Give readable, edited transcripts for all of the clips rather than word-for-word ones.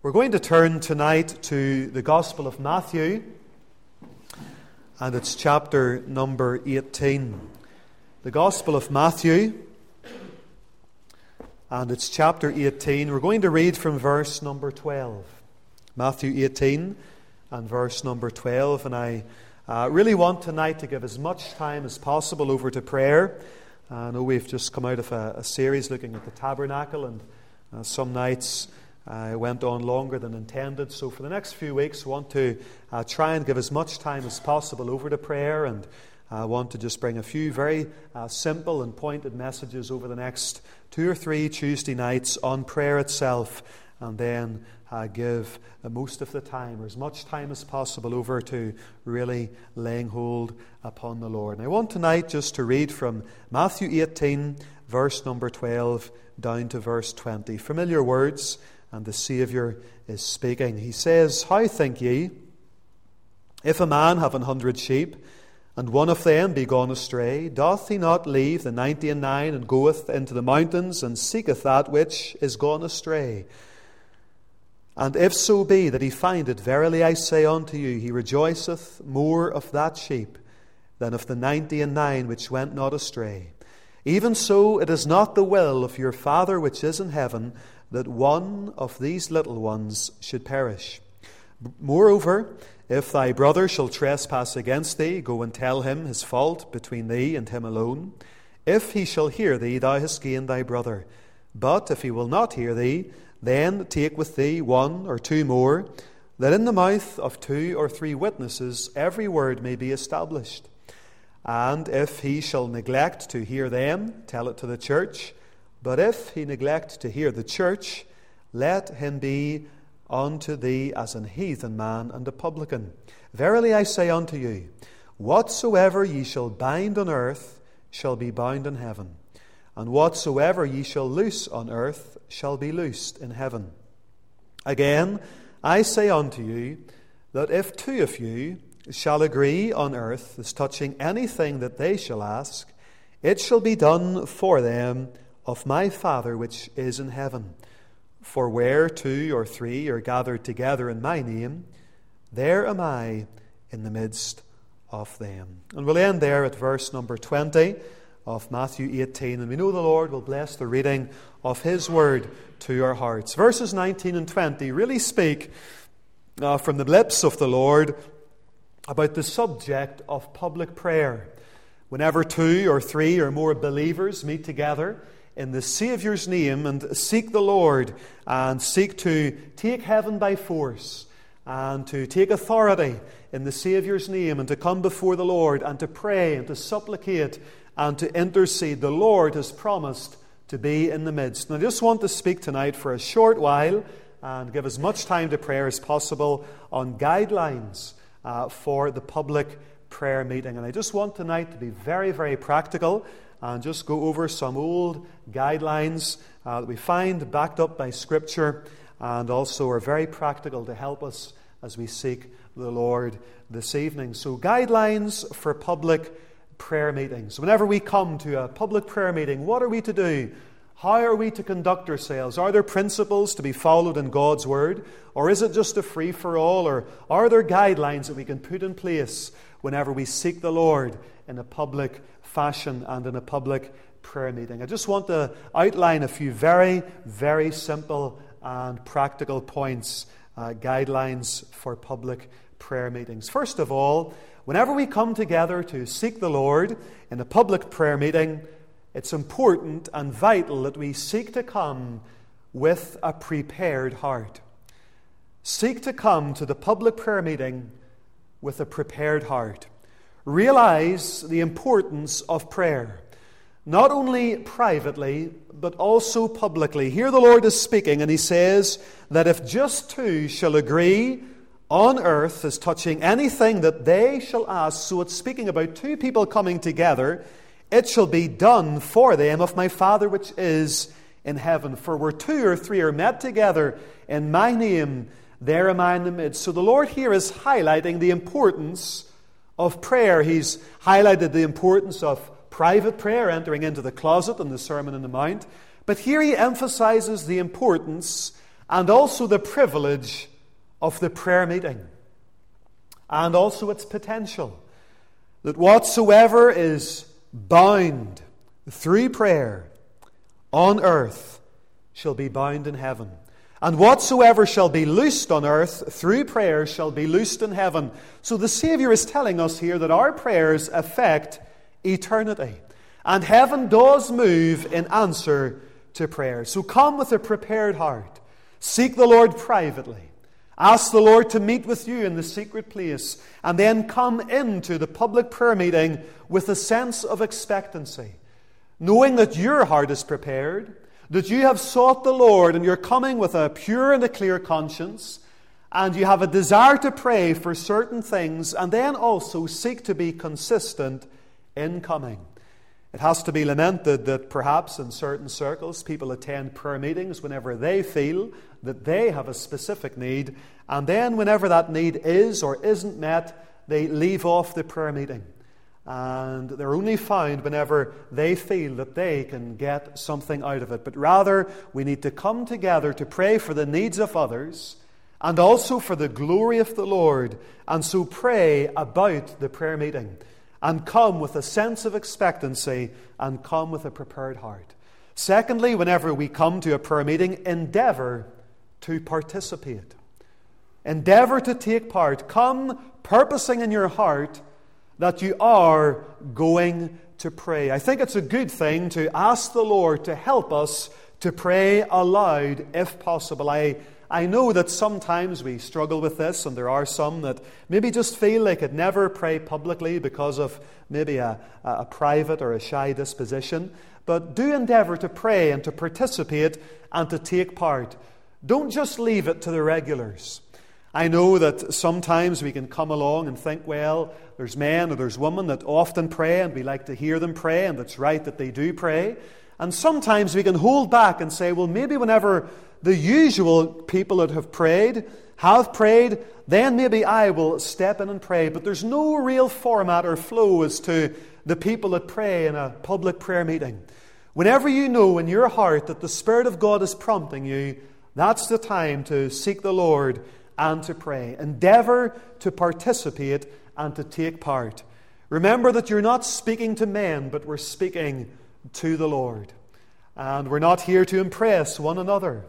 We're going to turn tonight to the Gospel of Matthew, and it's chapter number 18. The Gospel of Matthew, and it's chapter 18. We're going to read from verse number 12. Matthew 18 and verse number 12. And I really want tonight to give as much time as possible over to prayer. I know we've just come out of a series looking at the tabernacle, and some nights I went on longer than intended. So for the next few weeks, I want to try and give as much time as possible over to prayer, and I want to just bring a few very simple and pointed messages over the next 2 or 3 Tuesday nights on prayer itself, and then give most of the time, or as much time as possible, over to really laying hold upon the Lord. And I want tonight just to read from Matthew 18, verse number 12, down to verse 20. Familiar words, and the Saviour is speaking. He says, "How think ye, if a man have 100 sheep, and one of them be gone astray, doth he not leave the 99 and goeth into the mountains, and seeketh that which is gone astray? And if so be that he find it, verily I say unto you, he rejoiceth more of that sheep than of the 99 which went not astray. Even so, it is not the will of your Father which is in heaven that one of these little ones should perish. Moreover, if thy brother shall trespass against thee, go and tell him his fault between thee and him alone. If he shall hear thee, thou hast gained thy brother. But if he will not hear thee, then take with thee 1 or 2 more, that in the mouth of 2 or 3 witnesses every word may be established. And if he shall neglect to hear them, tell it to the church. But if he neglect to hear the church, let him be unto thee as an heathen man and a publican. Verily I say unto you, whatsoever ye shall bind on earth shall be bound in heaven, and whatsoever ye shall loose on earth shall be loosed in heaven. Again, I say unto you, that if 2 of you shall agree on earth as touching anything that they shall ask, it shall be done for them of my Father which is in heaven. For where 2 or 3 are gathered together in my name, there am I in the midst of them." And we'll end there at verse number 20 of Matthew 18. And we know the Lord will bless the reading of His Word to our hearts. Verses 19 and 20 really speak from the lips of the Lord about the subject of public prayer. Whenever 2 or 3 or more believers meet together in the Saviour's name and seek the Lord and seek to take heaven by force and to take authority in the Saviour's name and to come before the Lord and to pray and to supplicate and to intercede, the Lord has promised to be in the midst. And I just want to speak tonight for a short while and give as much time to prayer as possible on guidelines for the public prayer meeting. And I just want tonight to be very, very practical and just go over some old guidelines that we find backed up by Scripture and also are very practical to help us as we seek the Lord this evening. So, guidelines for public prayer meetings. Whenever we come to a public prayer meeting, what are we to do? How are we to conduct ourselves? Are there principles to be followed in God's Word? Or is it just a free-for-all? Or are there guidelines that we can put in place whenever we seek the Lord in a public fashion and in a public prayer meeting? I just want to outline a few very, very simple and practical points, guidelines for public prayer meetings. First of all, whenever we come together to seek the Lord in a public prayer meeting, it's important and vital that we seek to come with a prepared heart. Seek to come to the public prayer meeting with a prepared heart. Realize the importance of prayer, not only privately, but also publicly. Here the Lord is speaking, and He says that if just 2 shall agree on earth as touching anything that they shall ask, so it's speaking about 2 people coming together, it shall be done for them of my Father which is in heaven. For where 2 or 3 are met together in my name, there am I in the midst. So the Lord here is highlighting the importance of prayer. He's highlighted the importance of private prayer, entering into the closet in the Sermon on the Mount. But here he emphasizes the importance and also the privilege of the prayer meeting, and also its potential, that whatsoever is bound through prayer on earth shall be bound in heaven. And whatsoever shall be loosed on earth through prayer shall be loosed in heaven. So the Saviour is telling us here that our prayers affect eternity. And heaven does move in answer to prayer. So come with a prepared heart. Seek the Lord privately. Ask the Lord to meet with you in the secret place. And then come into the public prayer meeting with a sense of expectancy, knowing that your heart is prepared, that you have sought the Lord and you're coming with a pure and a clear conscience, and you have a desire to pray for certain things, and then also seek to be consistent in coming. It has to be lamented that perhaps in certain circles people attend prayer meetings whenever they feel that they have a specific need, and then whenever that need is or isn't met, they leave off the prayer meeting. And they're only found whenever they feel that they can get something out of it. But rather, we need to come together to pray for the needs of others and also for the glory of the Lord. And so pray about the prayer meeting and come with a sense of expectancy and come with a prepared heart. Secondly, whenever we come to a prayer meeting, endeavour to participate. Endeavour to take part. Come purposing in your heart that you are going to pray. I think it's a good thing to ask the Lord to help us to pray aloud if possible. I know that sometimes we struggle with this, and there are some that maybe just feel they could never pray publicly because of maybe a private or a shy disposition. But do endeavour to pray and to participate and to take part. Don't just leave it to the regulars. I know that sometimes we can come along and think, well, there's men or there's women that often pray and we like to hear them pray, and it's right that they do pray. And sometimes we can hold back and say, well, maybe whenever the usual people that have prayed, then maybe I will step in and pray. But there's no real format or flow as to the people that pray in a public prayer meeting. Whenever you know in your heart that the Spirit of God is prompting you, that's the time to seek the Lord and to pray. Endeavour to participate and to take part. Remember that you're not speaking to men, but we're speaking to the Lord. And we're not here to impress one another.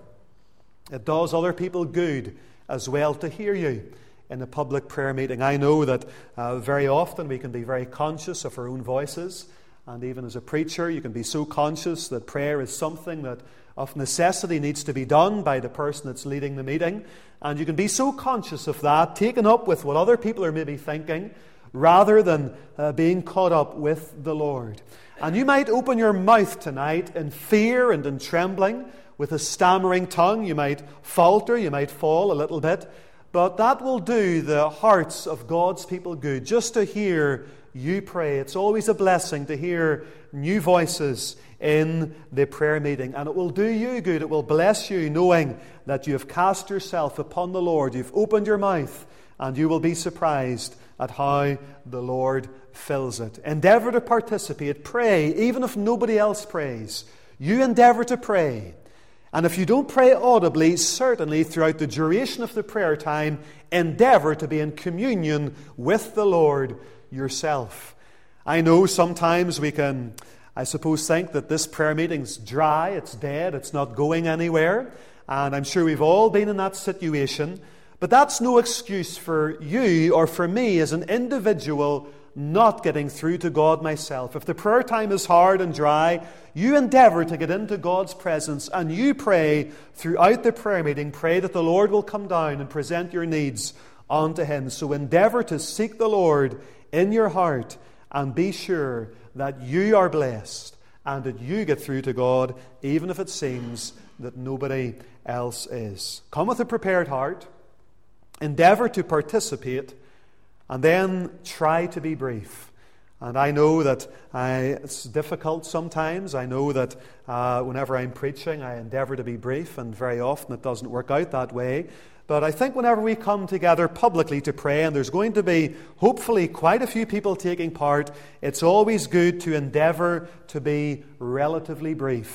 It does other people good as well to hear you in a public prayer meeting. I know that very often we can be very conscious of our own voices. And even as a preacher, you can be so conscious that prayer is something that of necessity needs to be done by the person that's leading the meeting. And you can be so conscious of that, taken up with what other people are maybe thinking, rather than being caught up with the Lord. And you might open your mouth tonight in fear and in trembling, with a stammering tongue. You might falter, you might fall a little bit, but that will do the hearts of God's people good, just to hear you pray. It's always a blessing to hear new voices in the prayer meeting, and it will do you good. It will bless you knowing that you have cast yourself upon the Lord. You've opened your mouth, and you will be surprised at how the Lord fills it. Endeavour to participate. Pray, even if nobody else prays. You endeavour to pray. And if you don't pray audibly, certainly throughout the duration of the prayer time, endeavour to be in communion with the Lord yourself. I know sometimes we can, I suppose, think that this prayer meeting's dry, it's dead, it's not going anywhere. And I'm sure we've all been in that situation. But that's no excuse for you or for me as an individual not getting through to God myself. If the prayer time is hard and dry, you endeavour to get into God's presence and you pray throughout the prayer meeting. Pray that the Lord will come down and present your needs unto Him. So endeavour to seek the Lord in your heart and be sure that you are blessed and that you get through to God, even if it seems that nobody else is. Come with a prepared heart. Endeavour to participate, and then try to be brief. And I know that it's difficult sometimes. I know that whenever I'm preaching, I endeavour to be brief, and very often it doesn't work out that way. But I think whenever we come together publicly to pray, and there's going to be hopefully quite a few people taking part, it's always good to endeavour to be relatively brief.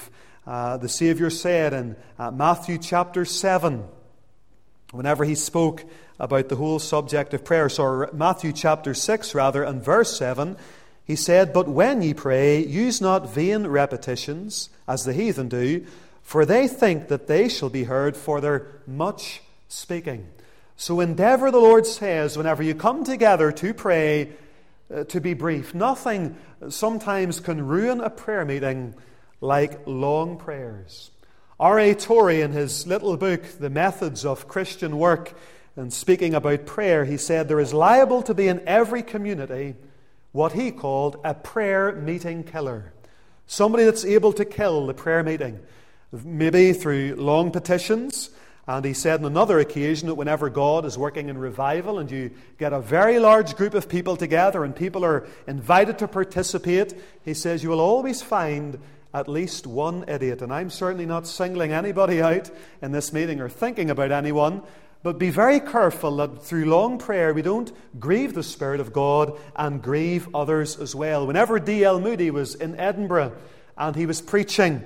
the Saviour said in Matthew chapter 7, whenever he spoke about the whole subject of prayer, so Matthew chapter 6 rather, and verse 7, he said, "But when ye pray, use not vain repetitions, as the heathen do, for they think that they shall be heard for their much speaking." So endeavour, the Lord says, whenever you come together to pray, to be brief. Nothing sometimes can ruin a prayer meeting like long prayers. R.A. Torrey, in his little book, The Methods of Christian Work, and speaking about prayer, he said, there is liable to be in every community what he called a prayer meeting killer. Somebody that's able to kill the prayer meeting, maybe through long petitions. And he said on another occasion that whenever God is working in revival and you get a very large group of people together and people are invited to participate, he says you will always find at least one idiot. And I'm certainly not singling anybody out in this meeting or thinking about anyone, but be very careful that through long prayer we don't grieve the Spirit of God and grieve others as well. Whenever D.L. Moody was in Edinburgh and he was preaching,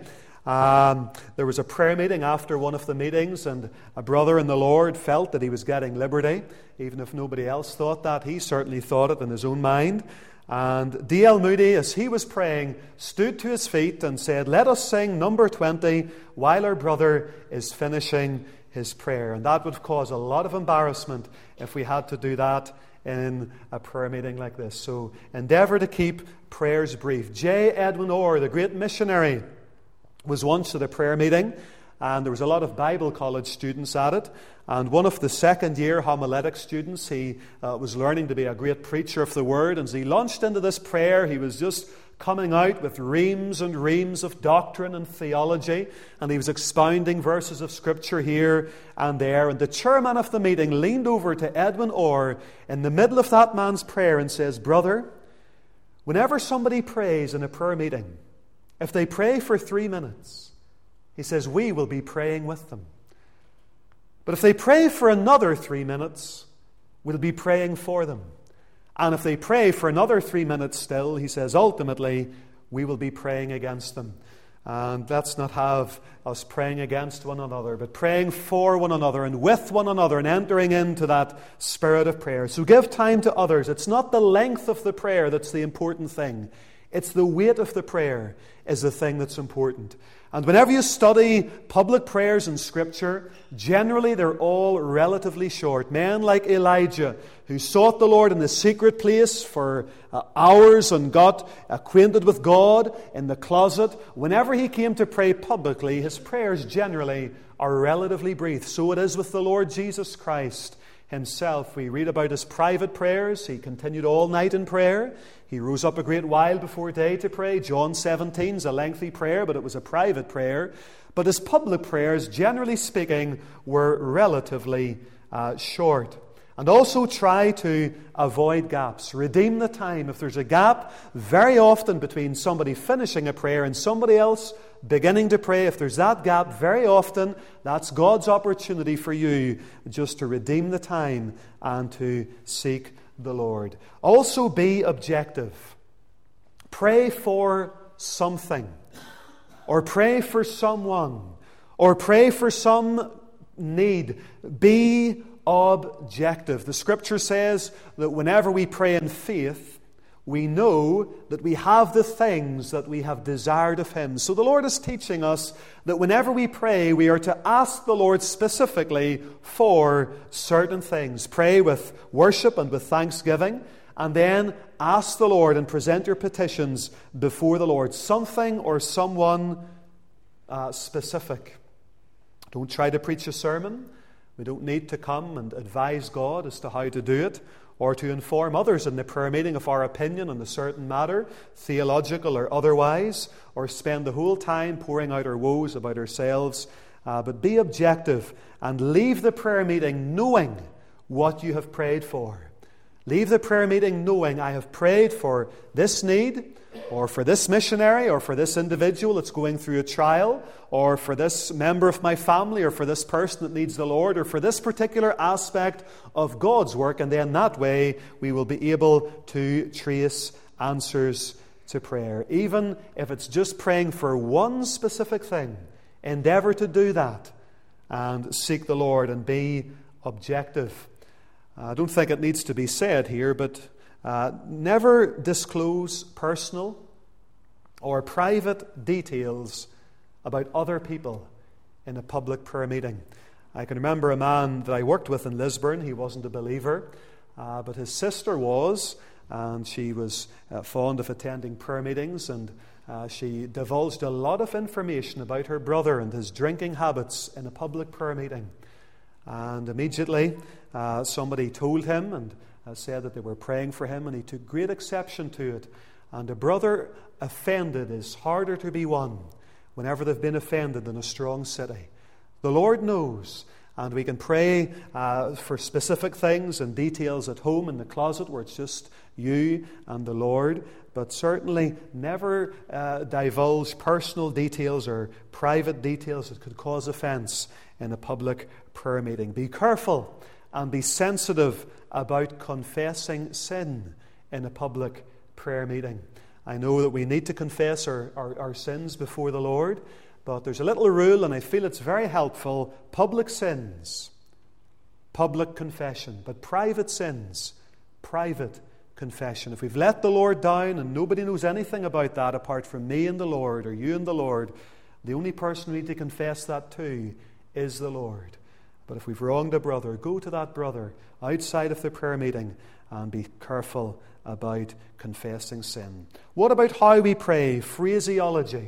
there was a prayer meeting after one of the meetings, and a brother in the Lord felt that he was getting liberty. Even if nobody else thought that, he certainly thought it in his own mind. And D.L. Moody, as he was praying, stood to his feet and said, "Let us sing number 20 while our brother is finishing his prayer." And that would cause a lot of embarrassment if we had to do that in a prayer meeting like this. So endeavour to keep prayers brief. J. Edwin Orr, the great missionary, was once at a prayer meeting, and there was a lot of Bible college students at it. And one of the second-year homiletic students, he was learning to be a great preacher of the Word, and as he launched into this prayer, he was just coming out with reams and reams of doctrine and theology, and he was expounding verses of Scripture here and there. And the chairman of the meeting leaned over to Edwin Orr in the middle of that man's prayer and says, "Brother, whenever somebody prays in a prayer meeting, if they pray for 3 minutes," he says, "we will be praying with them. But if they pray for another 3 minutes, we'll be praying for them. And if they pray for another 3 minutes still," he says, "ultimately, we will be praying against them." And let's not have us praying against one another, but praying for one another and with one another and entering into that spirit of prayer. So give time to others. It's not the length of the prayer that's the important thing. It's the weight of the prayer is the thing that's important. And whenever you study public prayers in Scripture, generally they're all relatively short. Men like Elijah, who sought the Lord in the secret place for hours and got acquainted with God in the closet, whenever he came to pray publicly, his prayers generally are relatively brief. So it is with the Lord Jesus Christ himself. We read about his private prayers. He continued all night in prayer. He rose up a great while before day to pray. John 17 is a lengthy prayer, but it was a private prayer. But his public prayers, generally speaking, were relatively short. And also try to avoid gaps. Redeem the time. If there's a gap very often between somebody finishing a prayer and somebody else beginning to pray, if there's that gap very often, that's God's opportunity for you just to redeem the time and to seek the Lord. Also be objective. Pray for something, or pray for someone, or pray for some need. Be objective. The Scripture says that whenever we pray in faith, we know that we have the things that we have desired of Him. So the Lord is teaching us that whenever we pray, we are to ask the Lord specifically for certain things. Pray with worship and with thanksgiving, and then ask the Lord and present your petitions before the Lord. Something or someone specific. Don't try to preach a sermon. We don't need to come and advise God as to how to do it, or to inform others in the prayer meeting of our opinion on a certain matter, theological or otherwise, or spend the whole time pouring out our woes about ourselves. But be objective and leave the prayer meeting knowing what you have prayed for. Leave the prayer meeting knowing, I have prayed for this need, or for this missionary, or for this individual that's going through a trial, or for this member of my family, or for this person that needs the Lord, or for this particular aspect of God's work. And then that way we will be able to trace answers to prayer. Even if it's just praying for one specific thing, endeavour to do that and seek the Lord and be objective. I don't think it needs to be said here, but never disclose personal or private details about other people in a public prayer meeting. I can remember a man that I worked with in Lisburn. He wasn't a believer, but his sister was, and she was fond of attending prayer meetings, and she divulged a lot of information about her brother and his drinking habits in a public prayer meeting. And immediately somebody told him and said that they were praying for him, and he took great exception to it. And a brother offended is harder to be won whenever they've been offended in a strong city. The Lord knows, and we can pray for specific things and details at home in the closet where it's just you and the Lord, but certainly never divulge personal details or private details that could cause offense in a public prayer meeting. Be careful and be sensitive about confessing sin in a public prayer meeting. I know that we need to confess our sins before the Lord, but there's a little rule, and I feel it's very helpful. Public sins, public confession, but private sins, private confession. If we've let the Lord down and nobody knows anything about that apart from me and the Lord, or you and the Lord, the only person we need to confess that to is the Lord. But if we've wronged a brother, go to that brother outside of the prayer meeting and be careful about confessing sin. What about how we pray? Phraseology.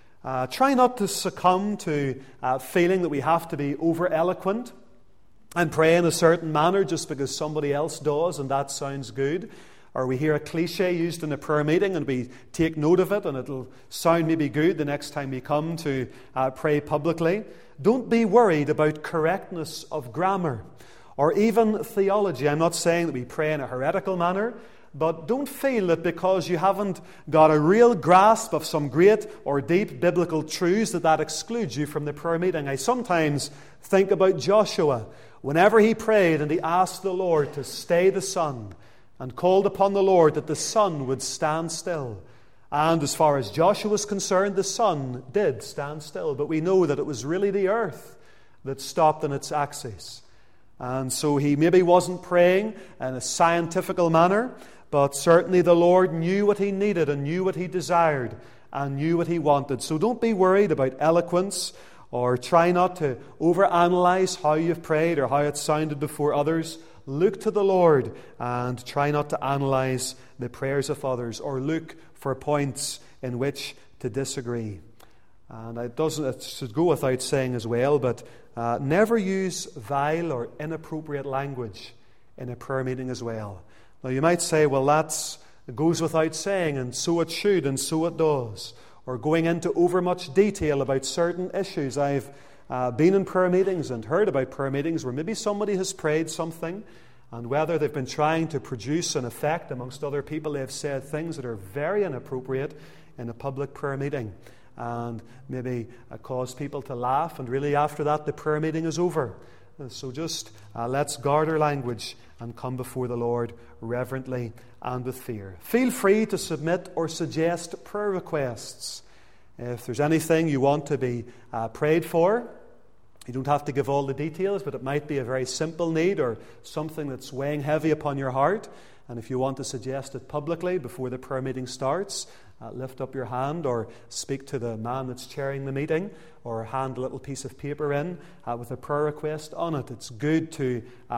Try not to succumb to feeling that we have to be over-eloquent and pray in a certain manner just because somebody else does and that sounds good. Or we hear a cliche used in a prayer meeting and we take note of it and it'll sound maybe good the next time we come to pray publicly. Don't be worried about correctness of grammar or even theology. I'm not saying that we pray in a heretical manner, but don't feel that because you haven't got a real grasp of some great or deep biblical truths that excludes you from the prayer meeting. I sometimes think about Joshua. Whenever he prayed and he asked the Lord to stay the sun and called upon the Lord that the sun would stand still. And as far as Joshua was concerned, the sun did stand still. But we know that it was really the earth that stopped in its axis. And so he maybe wasn't praying in a scientifical manner, but certainly the Lord knew what he needed and knew what he desired and knew what he wanted. So don't be worried about eloquence or try not to overanalyze how you've prayed or how it sounded before others. Look to the Lord and try not to analyze the prayers of others or look for points in which to disagree. And it should go without saying as well, but never use vile or inappropriate language in a prayer meeting as well. Now you might say, well, that goes without saying, and so it should, and so it does. Or going into over much detail about certain issues. I've been in prayer meetings and heard about prayer meetings where maybe somebody has prayed something, and whether they've been trying to produce an effect amongst other people, they've said things that are very inappropriate in a public prayer meeting. And maybe cause people to laugh, and really after that the prayer meeting is over. So just let's guard our language and come before the Lord reverently and with fear. Feel free to submit or suggest prayer requests. If there's anything you want to be prayed for, you don't have to give all the details, but it might be a very simple need or something that's weighing heavy upon your heart. And if you want to suggest it publicly before the prayer meeting starts, lift up your hand or speak to the man that's chairing the meeting or hand a little piece of paper in with a prayer request on it. It's good to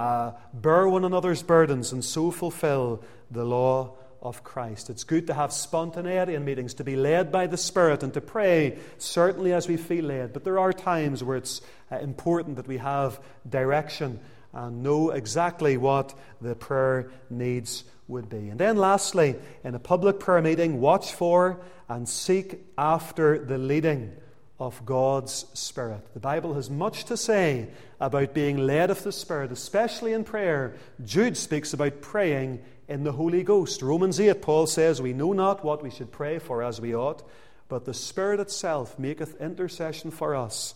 bear one another's burdens and so fulfill the law of Christ. It's good to have spontaneity in meetings, to be led by the Spirit and to pray certainly as we feel led. But there are times where it's important that we have direction and know exactly what the prayer needs would be. And then lastly, in a public prayer meeting, watch for and seek after the leading of God's Spirit. The Bible has much to say about being led of the Spirit, especially in prayer. Jude speaks about praying in the Holy Ghost. Romans 8, Paul says, we know not what we should pray for as we ought, but the Spirit itself maketh intercession for us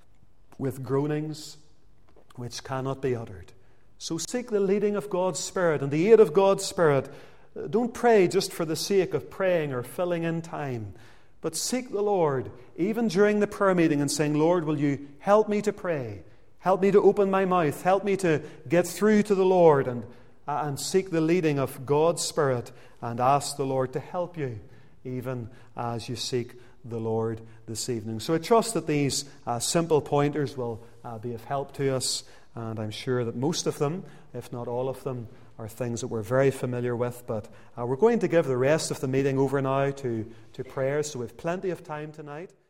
with groanings which cannot be uttered. So seek the leading of God's Spirit and the aid of God's Spirit don't pray just for the sake of praying or filling in time, but seek the Lord, even during the prayer meeting, and saying, Lord, will you help me to pray? Help me to open my mouth. Help me to get through to the Lord and seek the leading of God's Spirit and ask the Lord to help you, even as you seek the Lord this evening. So I trust that these simple pointers will be of help to us, and I'm sure that most of them, if not all of them, are things that we're very familiar with. But we're going to give the rest of the meeting over now to prayers, so we have plenty of time tonight.